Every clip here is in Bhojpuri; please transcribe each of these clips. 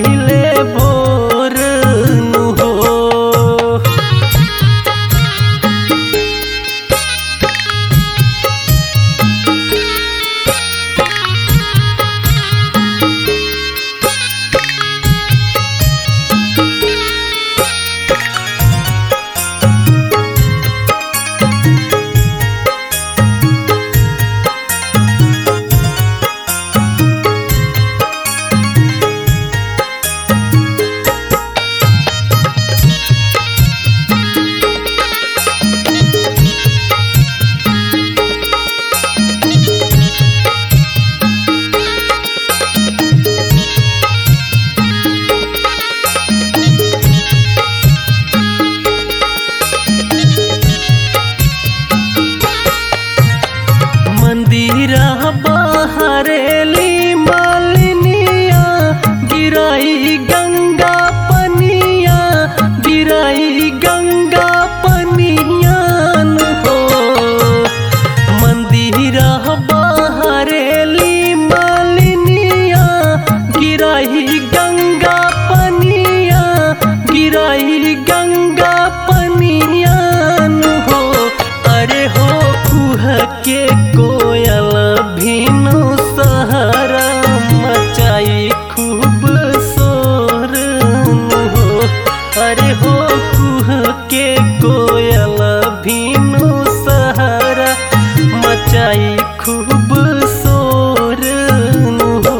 भइले भोर नु हो। मंदिरा बहरेली मालिनिया गिराई गंगा पनिया, गिराई गंगा पनिया नु हो। मंदिरा बहरेली मालिनिया गिराई गंगा पनिया, गिराई गंगा पनिया नु हो। अरे हो कुह के कोयल भीनु सहारा मचाई खूब शोर नु हो। अरे हो कुह के कोयल भीनु सहारा मचाई खूब शोर नु हो।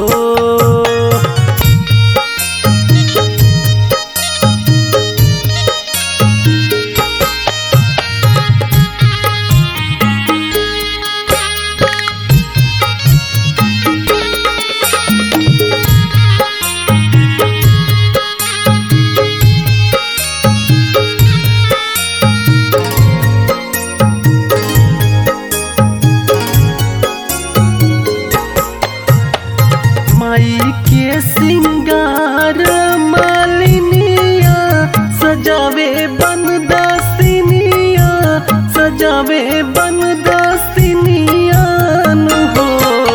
माई के सिंगार मालिनिया सजावे बन दासिनिया, सजावे बन दासिनिया नु हो।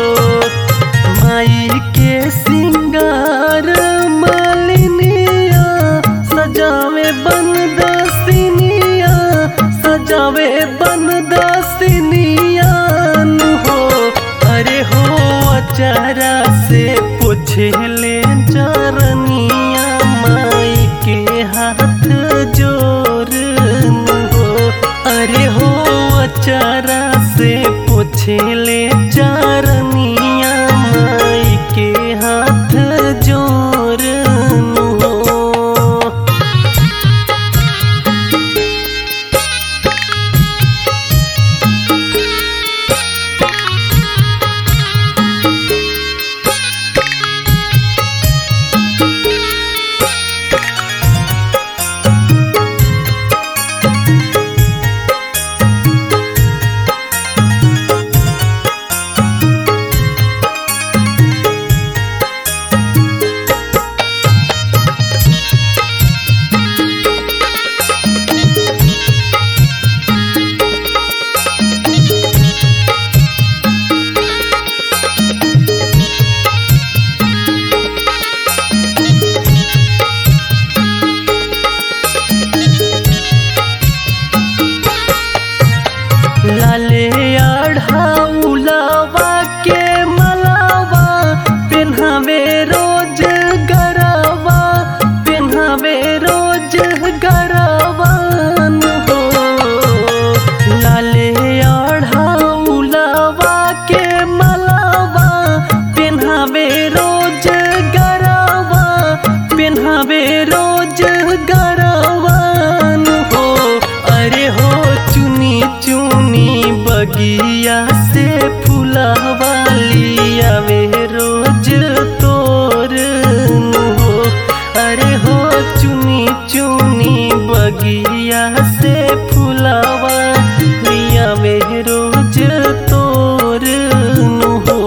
माई के सिंगार मालिनिया सजावे बन दासिनिया, सजावे बन दासिनिया नु हो। अरे हो अचारा से पूछले चरनिया माई के हाथ जोर नु हो। अरे हो अचारा से पूछले चरनिया माई के हाथ जोर नु हो। लाले आढ़ाउलावा के मलावा पेन्हावे रोज गरावा, पेन्हावे रोज गरावा नु हो। लाले आढ़ाउलावा के मलावा पेन्हावे रोज गरावा, पेन्हावे रोज गरावा नु हो। अरे हो चुनी चुनी बगिया से फुलावा लियावे रोज तोर नु हो। अरे हो चुनी चुनी बगिया से फुलावा लियावे रोज तोर नु हो।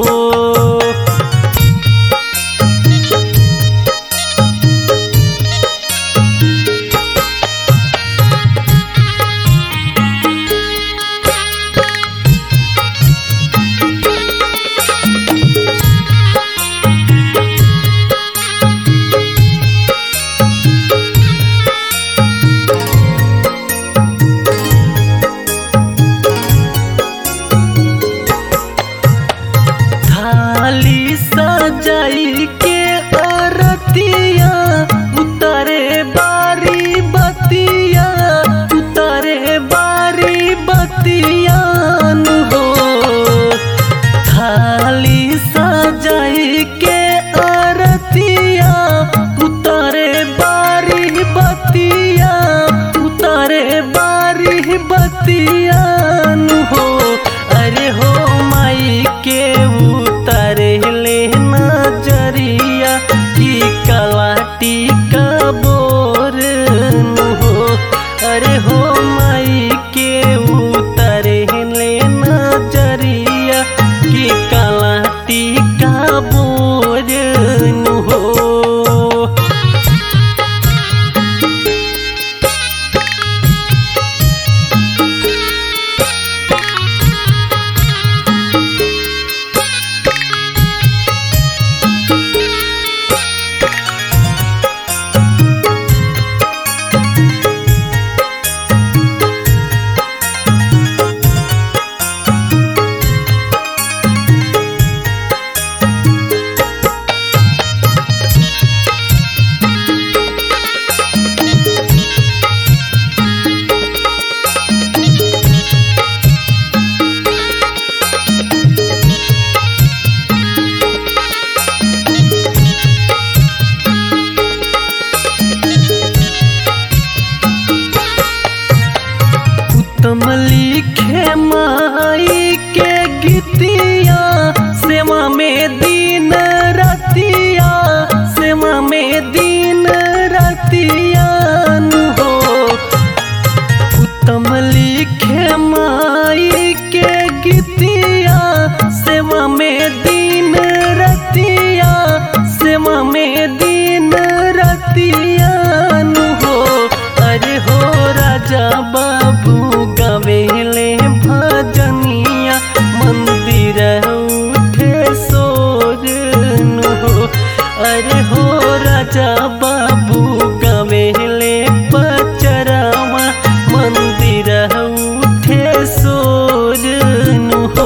बाबू गवेले पचरावा मंदिर उठे सोर नु हो।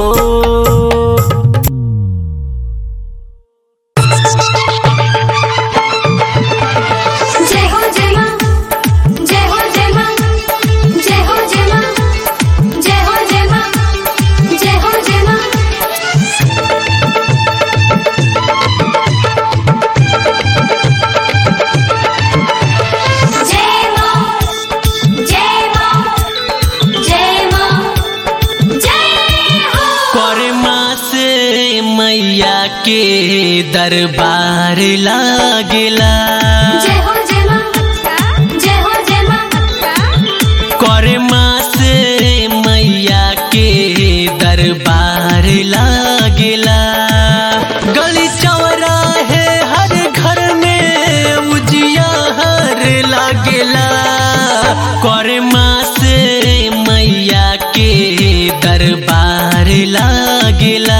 मैया के दरबार लागेला जय हो जय मां, जय हो जय मां। कोरमा से मैया के दरबार लागेला। गली चौराहे हर घर में उजियार लागेला। कोरमा से मैया के दरबार लागेला।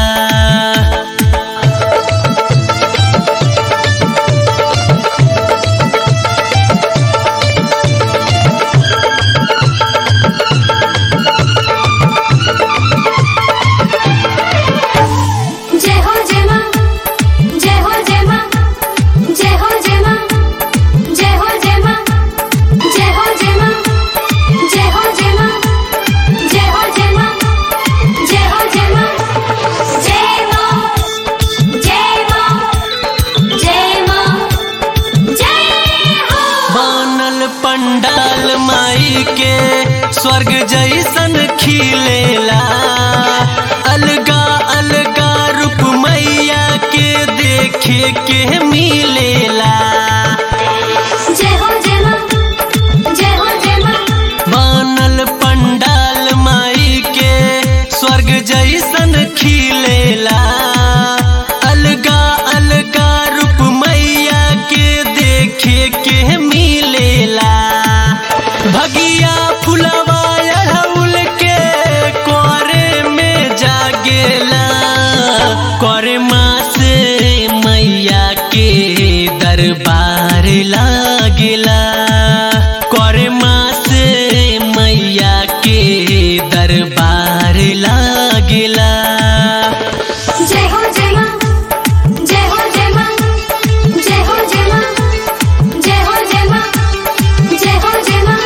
पंडाल माई के स्वर्ग जैसन खिलेला। अलगा अलगा रूप मैया के देखे के मिलेला। जय हो जय मां, जय हो जय मां। बनल पंडाल माई के स्वर्ग जैसन खिलेला। अलगा अलगा रूप मैया के देखे के मिलेला। भगिया फुलवा अड़हुल के कोरे में जागेला। कोरमा से मैया के दरबार लागेला। कोरमा से मैया के दरबार लागेला। जय हो जय मां, जय हो जय मां, जय हो जय मां, जय हो जय मां, जय हो जय मां।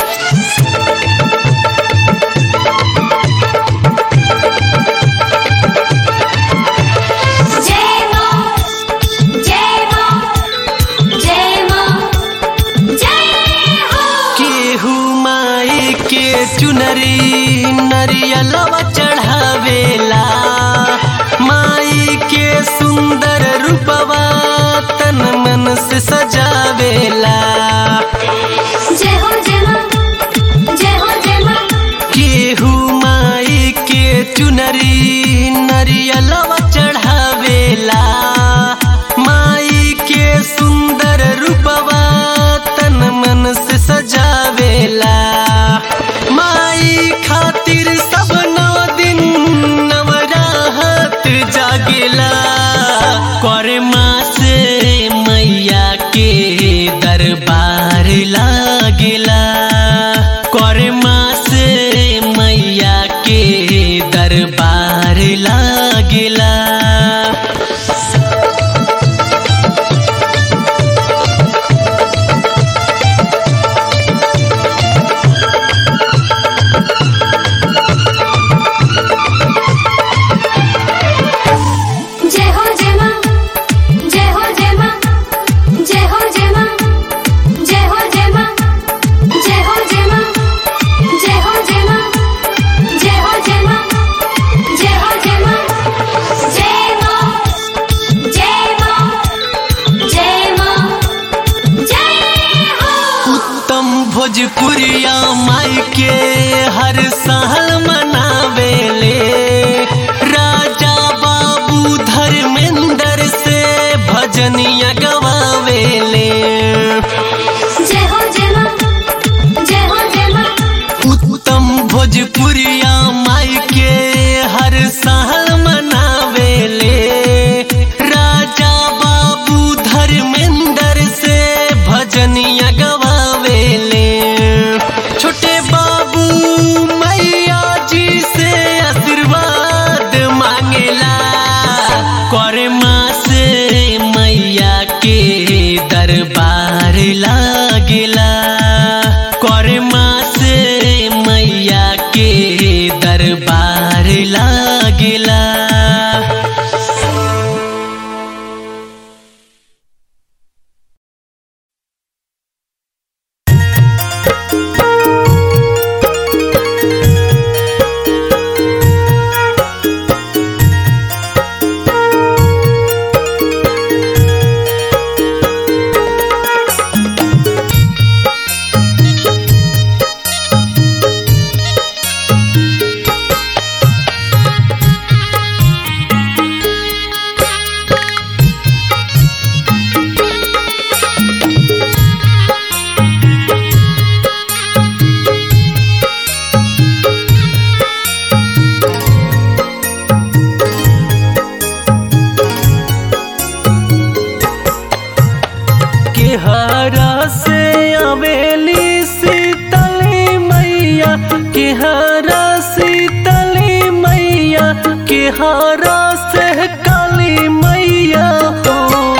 चुनरी नरियलवा चढ़ावेला। माई के सुंदर रूपवा तन मन से सजावेला। जय हो जय मां, जय हो जय मां। केहू माई के चुनरी नरियलवा चढ़ावेला। माई के सुंदर रूपवा तन मन से सजावेला। माई खातिर सब 9 दिन नवरात जागेला। कोरमा से मैया के दरबार लागेला। कोरमा से मैया के दरबार लागेला। भोजपुरिया माई के हर साल मनावेले। राजा बाबू धर्मेंद्र से भजनिया गवावेले। जय हो जय मां, जय हो जय मां। उत्तम भोजपुरिया माई के हर साल मनावेले। राजा बाबू धर्मेंद्र से भजनिया दरबार लागेला करे माँ से मैया के दरबार लागेला। केहरा से आवेली शीतली मैया, केहरा शीतली मैया, केहरा से काली मैया हो।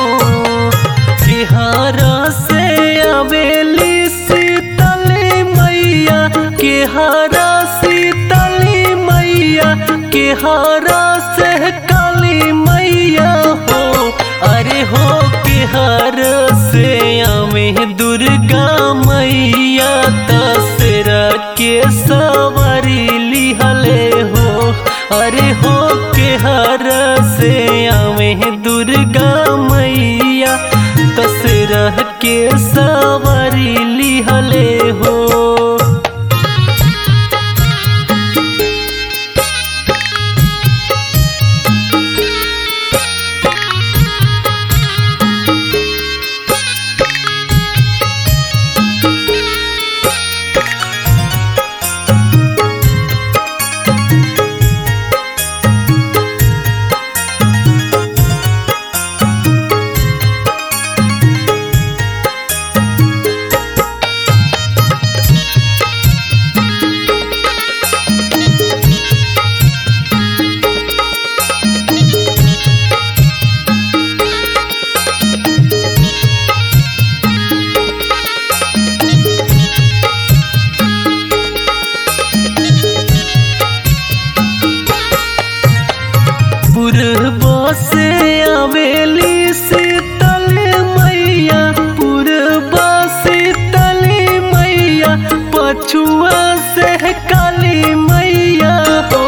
केहरा से आवेली शीतली मैया, केहरा शीतली मैया, केहरा से काली मैया हो। अरे हो केहर से आवे दुर्गा मैया, दशहरा के सवारी लिहले हो। अरे हो केहर से आवे दुर्गा मैया, दशहरा के सवारी लिहले हो। पूर्व से आवेली शीतली मैया, पूर्व शीतली मैया, पछुआ से काली मैया हो।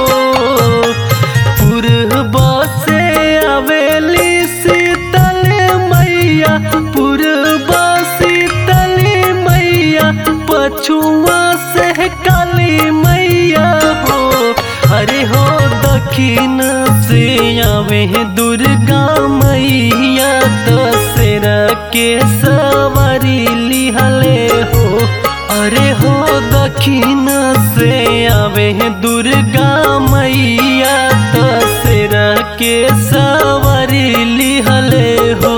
पूर्व से आवेली शीतली मैया, पूर्व शीतली मैया, पछुआ से काली मैया हो। अरे हो दक्षिण से आवे दुर्गा मैया, दशहरा के सवारी लिहले हो। अरे हो दक्षिण से आवे दुर्गा मैया, दशहरा के सवारी लिहले हो।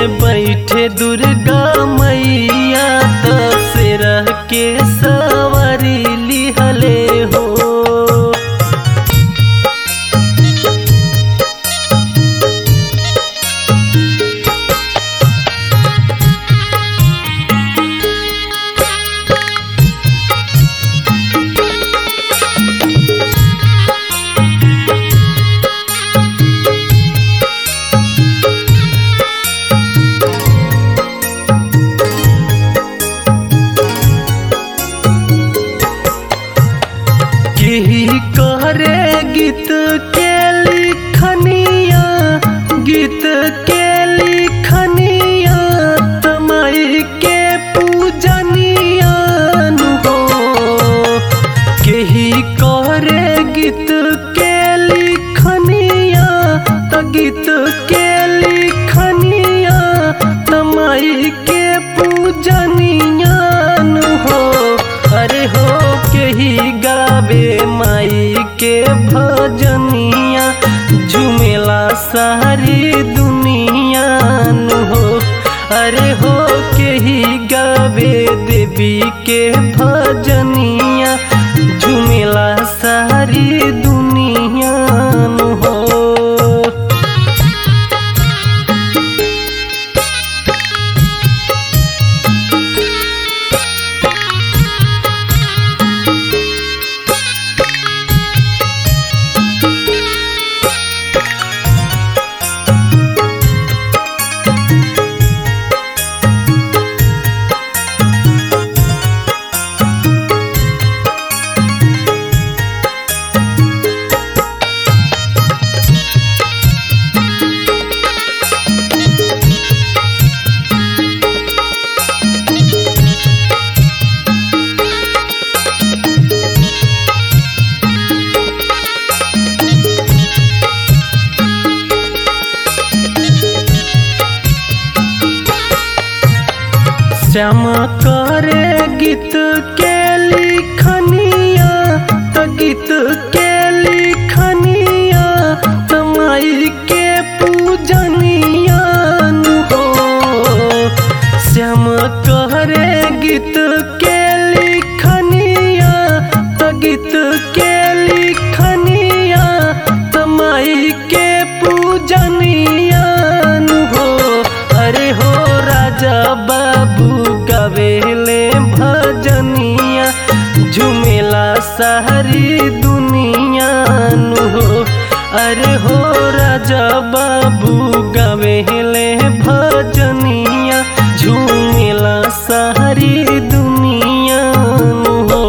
बैठे दुर्गा मैया दशहरा के सवारी लिहले हो। करे गीत के लिखनिया, गीत के लिखनिया तमाई के पूजनिया हो। केही करे गीत के लिखनिया त गीत के लिखनिया तमाई के पूजनिया हो। अरे हो केही गावे माई के भजनिया, झूमेला सारी दुनिया हो। अरे हो केही गावे देवी के भजनिया, झूमेला सारी दुनिया हो। श्याम करे गीत के लिखनिया त गीत के लिखनिया तमाई के पूजनिया हो। श्याम करे गीत के लिखनिया त गीत के लिखनिया तमाई के पूजनिया हो। अरे हो राजा बाबू गावेले भजनिया, झूमेला सारी दुनिया हो। अरे हो राजा बाबू गावेले भजनिया, झूमेला सारी दुनिया हो।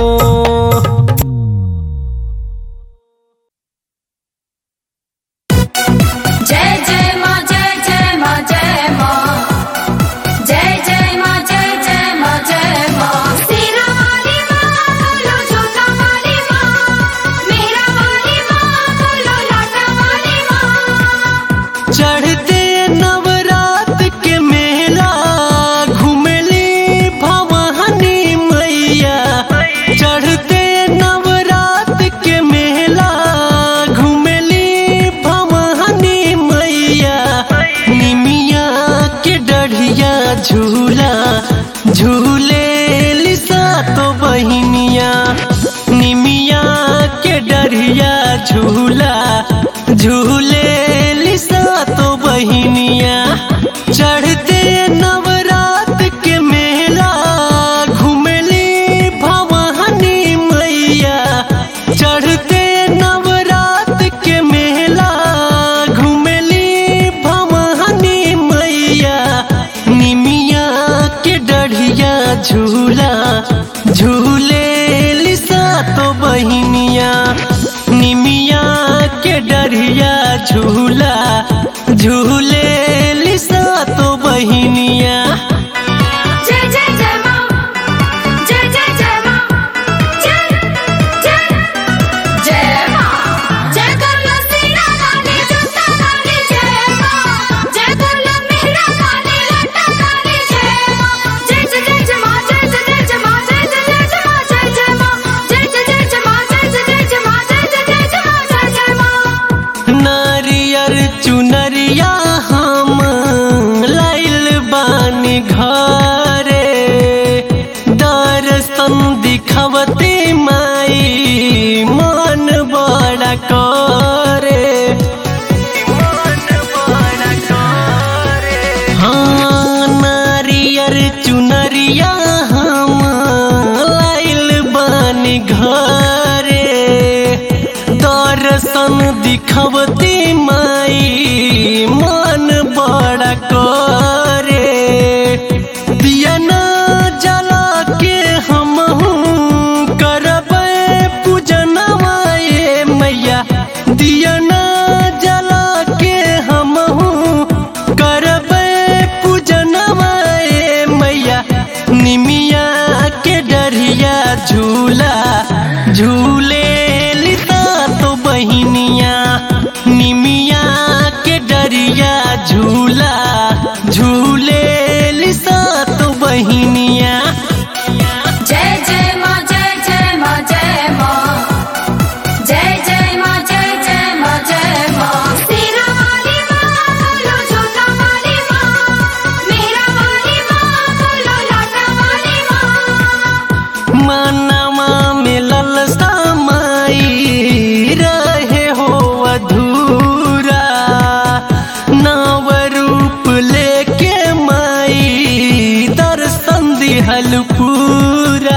जय जय माँ, जय जय माँ, जय माँ। जय जय माँ, जय जय माँ, जय माँ। तेरा वाली माँ बोलो जोता वाली माँ, मेरा वाली माँ बोलो लाटा वाली माँ। चढ़ते नवरात के मेला घुमेली भवानी मैया। चढ़ते नवरात के मेला घुमेली भवानी मैया। निमिया के डढ़िया झूला झूले लिसा तो बहिनिया। निमिया के डढ़िया झूला झूले लिसा तो बहिनिया। चढ़ते नवरात के मेला घुमेली भवानी मैया। चढ़ते नवरात के मेला घुमेली भवानी मैया। निमिया के डढ़िया झूला झूले लिसा तो बहिनिया। निमिया के डढ़िया झूला झूले लिसा तो बहिनिया। जय जय जय माँ, जय जय जय माँ, जय जय जय माँ। जय करला सीना वाली जोता वाली जय माँ, जय करला मेहरा वाली लटा वाली जय माँ। जय जय जय माँ, जय जय जय माँ, जय जय जय माँ, जय जय माँ। जय जय जय माँ, जय जय जय माँ, जय जय जय माँ, जय जय माँ। नारियर चुनरिया हम लाई दिखवती माई मन बड़ा करे दिया न जला के हम करबे पूजनवा ए मैया दिया न जला के हम करबे पूजनवा ए मैया निमिया के डरिया झूला झूले लिता तो बहिनिया निमिया के डरिया झूला झूले लिता तो बहिनिया। जय जय माँ जय जय माँ जय माँ जय जय माँ जय जय माँ जय माँ तेरा वाली माँ बोलो झूठा वाली माँ मेरा वाली माँ बोलो लाटा वाली माँ। मनवा में ललसा माई रहे हो अधूरा नव रूप लेके माई दर्शन दिहल पूरा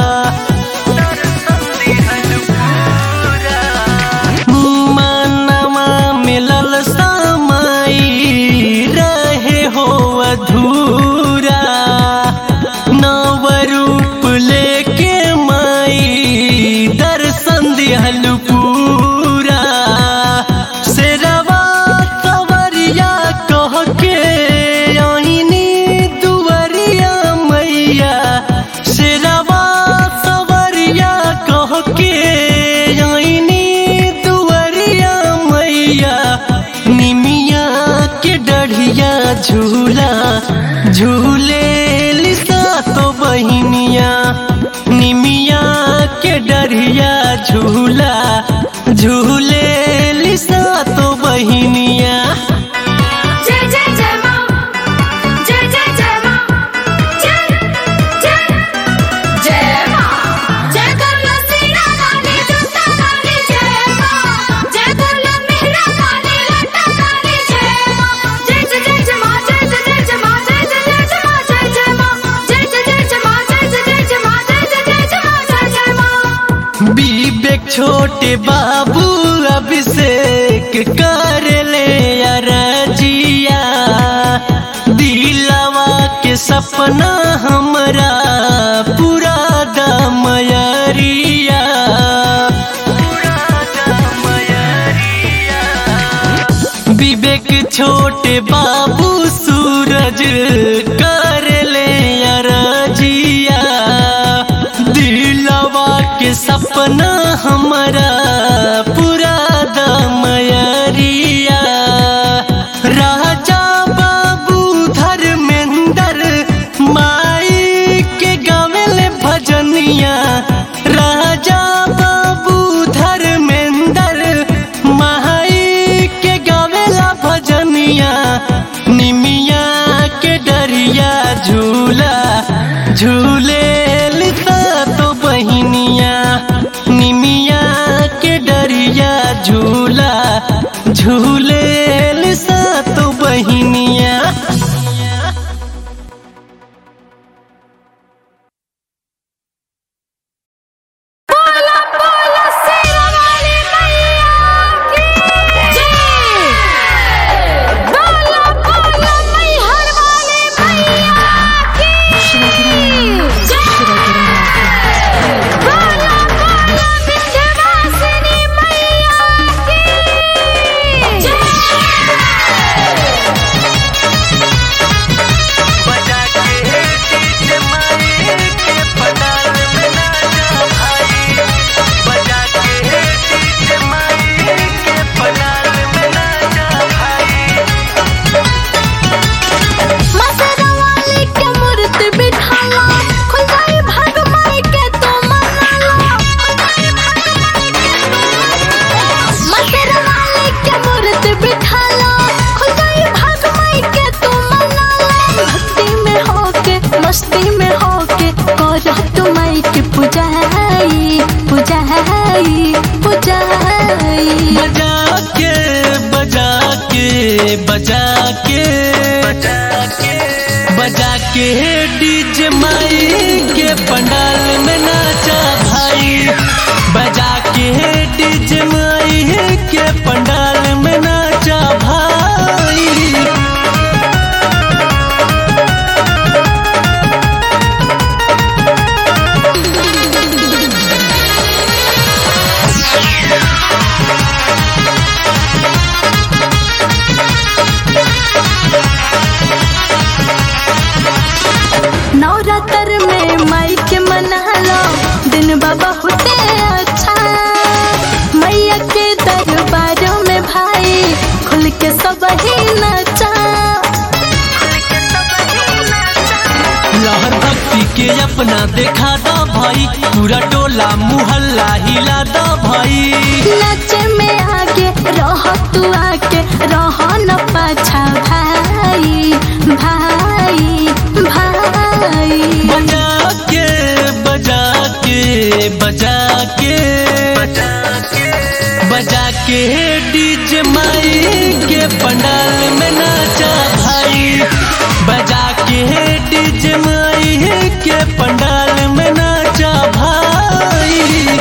मनवा में ललसा माई रहे हो अधूरा नव रूप लेके माई दर्शन दिहल पूरा शेरवा सवरिया कह के आईनी दुवरिया मैया शेरवा सवरिया कह के आईनी दुवरिया मैया निमिया के डढ़िया झूला झूले लिसा तो बहिनिया निमिया के डरिया झूला झूले लिसा तो बहिनिया। जय जय जय माँ जय जय जय माँ जय जय जय माँ जय करला सीना काली जूता काली जय माँ जय करला मेहरा काली लट्टा काली जय माँ जय जय जय माँ जय जय माँ जय जय माँ जय जय माँ जय जय माँ जय जय माँ। विवेक छोटे बाबू अभिषेक कर ले अरजिया दिलवा के सपना हमरा पूरा दमयरिया विवेक छोटे बाबू सूरज कर ले अरजिया दिलवा के सपना हमारा पूरा दमयरिया राजा बाबू धर्मेंद्र माई के गावेल भजनिया राजा बाबू धर्मेंद्र माई के गावेला भजनिया निमिया के डरिया झूला झूले लिता तो बहिनिया निमिया के डरिया झूला झूले लिता तो बहिनिया। बोला बोला शेरा वाली मैया की जय बोला बोला मैहर वाली मैया की जय बोला बोला विंध्यवासिनी मैया की जय। मसरवाली के मूर्ति बिठाला खुल जाई भाग माई के तो मनाला मसरवाली के मूर्ति बिठाला खुल जाई भाग माई के तो मनाला भक्ति में होके मस्ती में होके करा तो माई के पूजाई पूजाई पूजाई बजा के बजा के बजा के डीजे माई के पंडाल में नाचा भाई बजा के डीजे माई के के पंडाल में नाचा भाई। नवरात्र में माई के मना लो दिन बाबा होते अच्छा। मैया के दरबारों में भाई खुल के सब ही नचा। लहर भक्ति के अपना देखा दो भाई, पूरा टोला मुहल्ला हिला दो भाई। नचे में आगे रह तू आके रह न पाछा भाई भाई भाई। बजा के बजा के बजा के बजा के डीजे माई के पंडाल में नाचा भाई। बजा के डीजे माई के पंडाल में नाचा भाई।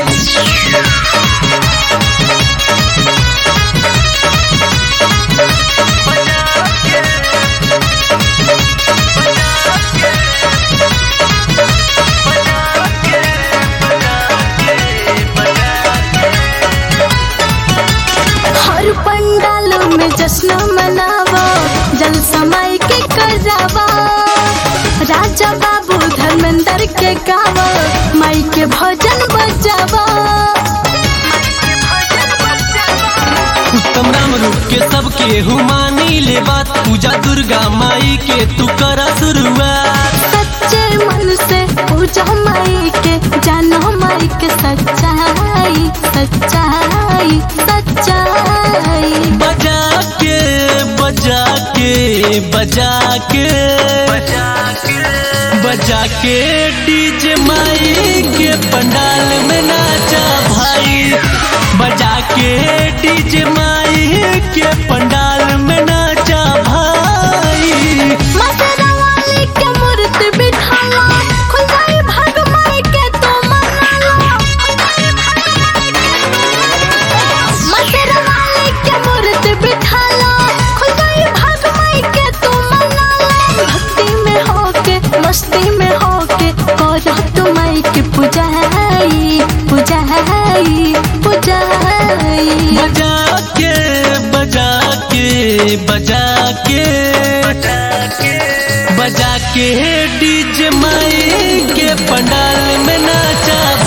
हर पंडाल में जश्न मनावो जलसा माई के करावो। राजा बाबू धर्मेंद्र के गावो माई के भजन बजावो। उत्तम राम रूप के सबके हुमानी ले बात, पूजा दुर्गा माई के तू करा शुरुआत। सच्चे मन से पूजा माई के जानो माई के सच्चाई सच्चाई सच्चाई। बजा के बजा के बजा के बजा के डीजे माई के पंडाल में नाचा भाई। बजा के डीजे माई के पंडाल में नाचा भाई। मथुरा वाली के मूर्ति बिठाला खुल जाए भाग माई के तो मना लो। मथुरा वाली के मूर्ति बिठाला खुल जाए भाग माई के तो मना लो। भक्ति में होके मस्ती में होके करो तू माई की पुजाई पुजाई पुजाई। बजा के बजा के बजा के बजा के डीजे माई के पंडाल में नाचा